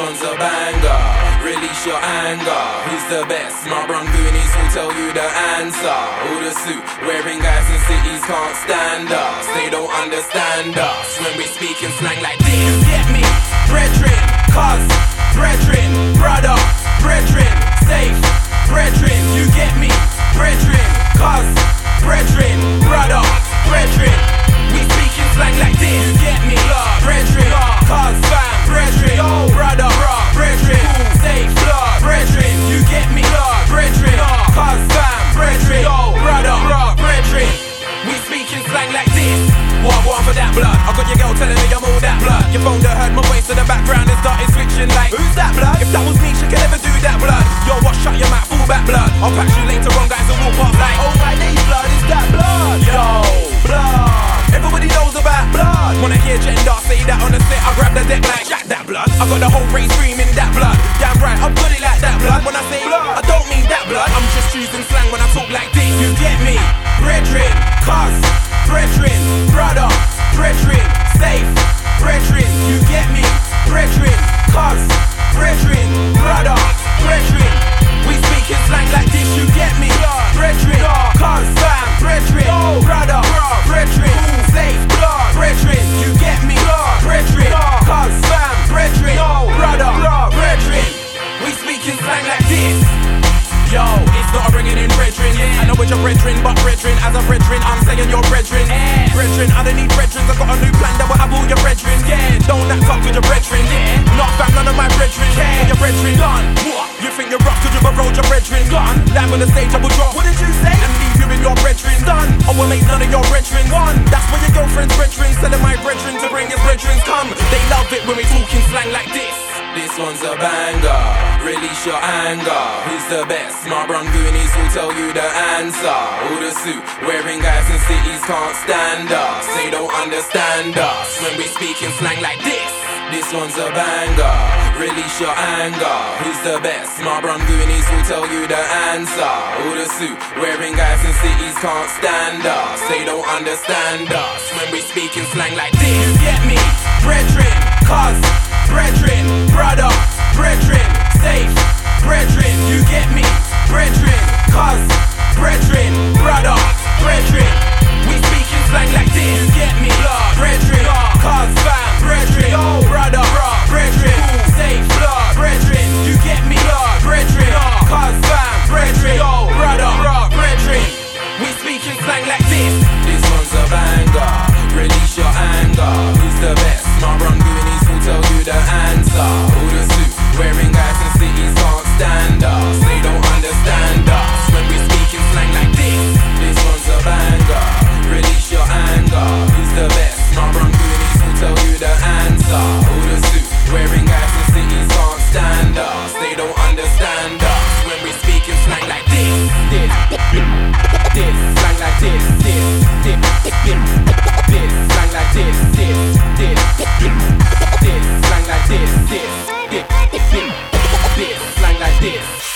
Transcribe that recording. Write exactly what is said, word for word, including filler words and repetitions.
one's a banger. Release your anger. Who's the best? My Bron Goonies will tell you the answer. All the suit wearing guys in cities can't stand us. They don't understand us when we speak in slang like this. You get me? Brethren, cuz, brethren, brother, brethren, safe, brethren. You get me? Brethren, cuz, brethren, brother, brethren. We speak in slang like this. You get me? Blood, brethren, cuz, fam, brethren, brother, brethren, safe, blood, brethren. You get me? Blood, brethren, cuz, fam, brethren, brother, brethren. We speak in slang like this. What I want for that blood? I got your girl telling me I'm all that blood. Your phone that heard my voice in the background and started switching like, who's that blood? If that was me, she could never do that blood. Yo, what? Shut your mouth, full back blood. I'll catch you later on, guys, and walk past like, oh my days, blood, is that blood? Yo, blood. Everybody knows about blood. Wanna hear gender say that on the set? I grab the deck like, jack that blood. I got the whole race screaming that blood. Damn right, I've got it like that blood. When I say blood, I don't mean that blood. I'm just choosing slang when I talk like this. You get me? Brethren, cuz, brethren, brother, brethren, safe, brethren. You get me? Brethren, cuz, brethren, brother, brethren. We speak in slang like this. You get me? Brethren, cuz, fam, brethren, brother, brethren, safe, brethren. You get me? Brethren, cuz, fam, brethren, brother, brethren. We speak in slang like this. Yo, it's not a bringing in brethren. I know it's your brethren, but brethren, as a brethren, I'm saying your brethren. Yeah. Brethren, I don't need brethren. I got a new plan that will have all your brethren. Yeah, don't act up with your brethren. Yeah, not fam, none of my brethren. Yeah, your brethren gone. What? You think you're rough cause you've rolled your brethren gone? Live on the stage, I will drop. What did you say? And leave you in your brethren done. I will make none of your brethren one. That's why your girlfriend's brethren selling my brethren to bring his brethren come. They love it when we talking slang like this. This one's a banger. Release your anger. Who's the best? My Bron Goonies will tell you the answer. All the suit wearing guys in cities can't stand us. They don't understand us when we speak in slang like this. This one's a banger. Release your anger. Who's the best? My Bron Goonies will tell you the answer. All the suit wearing guys in cities can't stand us. They don't understand us when we speak in slang like this. You get me? Brethren, cuz, brethren, brother, brethren, safe, brethren. You get me? Brethren, cuz, brethren, brother, brethren. We speak in slang like this. You get me? Brethren, cuz, fam, brethren, brother, brethren, safe, brethren. You get me? Brethren, cuz, fam, brethren, brother, brethren. We speak in slang like this. This one's a banger. Release your anger. Who's the best? My Bron Goonies will tell you the answer. All the suit wearing guys in cities can't stand us. They don't understand us when we speak in slang like this. This one's a banger. Release your anger. Who's the best? My Bron Goonies will tell you the answer. All the suit wearing guys in cities can't stand us. They don't understand us when we speak in slang like this. This, this, slang like this. This, this, this, this, slang like this. This, this, this, slang like this. This, this, this, this, slang like this.